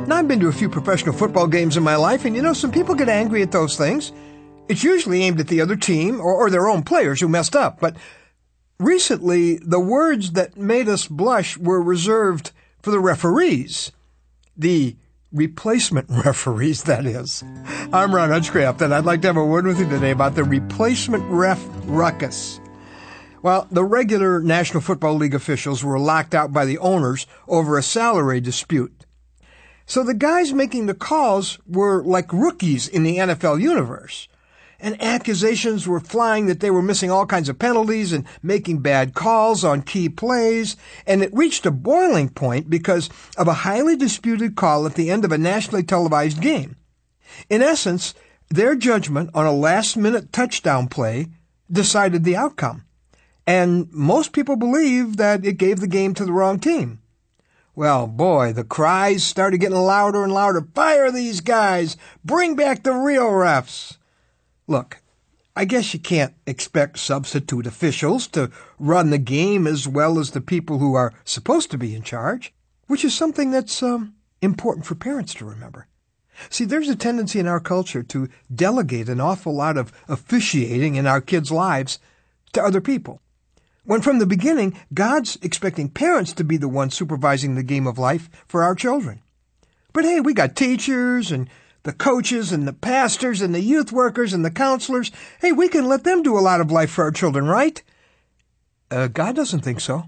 Now, I've been to a few professional football games in my life, and some people get angry at those things. It's usually aimed at the other team or their own players who messed up. But recently, the words that made us blush were reserved for the referees. The replacement referees, that is. I'm Ron Hutchcraft, and I'd like to have a word with you today about the replacement ref ruckus. Well, the regular National Football League officials were locked out by the owners over a salary dispute. So the guys making the calls were like rookies in the NFL universe. And accusations were flying that they were missing all kinds of penalties and making bad calls on key plays. And it reached a boiling point because of a highly disputed call at the end of a nationally televised game. In essence, their judgment on a last-minute touchdown play decided the outcome. And most people believe that it gave the game to the wrong team. Well, boy, the cries started getting louder and louder. Fire these guys! Bring back the real refs! Look, I guess you can't expect substitute officials to run the game as well as the people who are supposed to be in charge, which is something that's important for parents to remember. See, there's a tendency in our culture to delegate an awful lot of officiating in our kids' lives to other people. When from the beginning, God's expecting parents to be the ones supervising the game of life for our children. But hey, we got teachers and the coaches and the pastors and the youth workers and the counselors. Hey, we can let them do a lot of life for our children, right? God doesn't think so.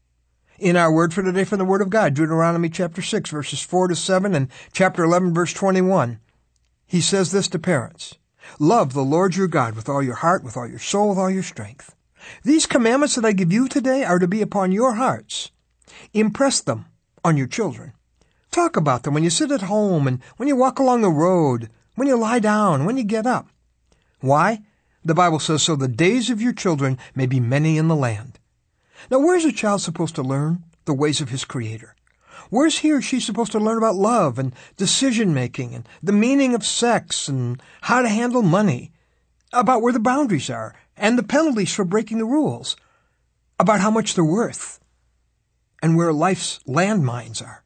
In our word for today from the Word of God, Deuteronomy chapter 6, verses 4 to 7, and chapter 11, verse 21, he says this to parents: Love the Lord your God with all your heart, with all your soul, with all your strength. These commandments that I give you today are to be upon your hearts. Impress them on your children. Talk about them when you sit at home and when you walk along the road, when you lie down, when you get up. Why? The Bible says, so the days of your children may be many in the land. Now, where's a child supposed to learn the ways of his Creator? Where's he or she supposed to learn about love and decision-making and the meaning of sex and how to handle money, about where the boundaries are and the penalties for breaking the rules, about how much they're worth and where life's landmines are?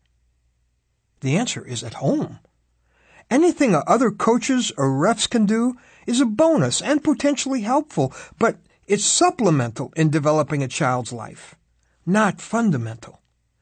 The answer is at home. Anything other coaches or refs can do is a bonus and potentially helpful, but it's supplemental in developing a child's life, not fundamental.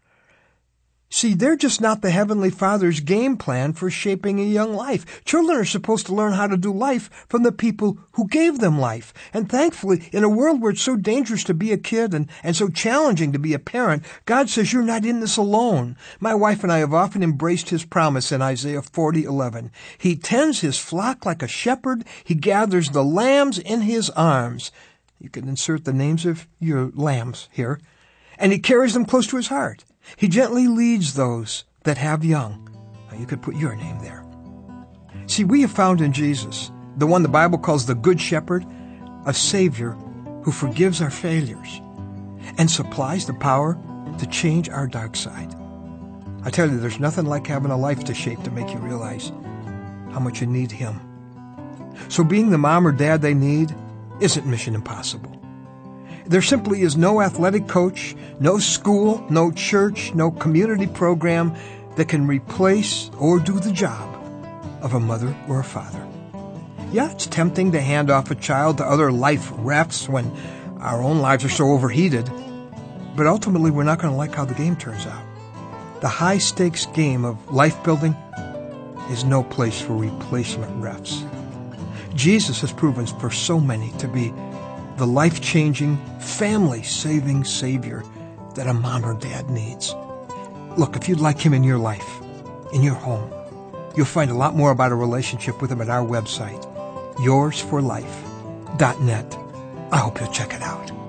See, they're just not the Heavenly Father's game plan for shaping a young life. Children are supposed to learn how to do life from the people who gave them life. And thankfully, in a world where it's so dangerous to be a kid and so challenging to be a parent, God says you're not in this alone. My wife and I have often embraced His promise in Isaiah 40:11. He tends His flock like a shepherd. He gathers the lambs in His arms. You can insert the names of your lambs here. And He carries them close to His heart. He gently leads those that have young. Now, you could put your name there. See, we have found in Jesus, the one the Bible calls the Good Shepherd, a Savior who forgives our failures and supplies the power to change our dark side. I tell you, there's nothing like having a life to shape to make you realize how much you need Him. So being the mom or dad they need isn't mission impossible. There simply is no athletic coach, no school, no church, no community program that can replace or do the job of a mother or a father. Yeah, it's tempting to hand off a child to other life refs when our own lives are so overheated, but ultimately we're not going to like how the game turns out. The high-stakes game of life building is no place for replacement refs. Jesus has proven for so many to be the life-changing, family-saving Savior that a mom or dad needs. Look, if you'd like Him in your life, in your home, you'll find a lot more about a relationship with Him at our website, yoursforlife.net. I hope you'll check it out.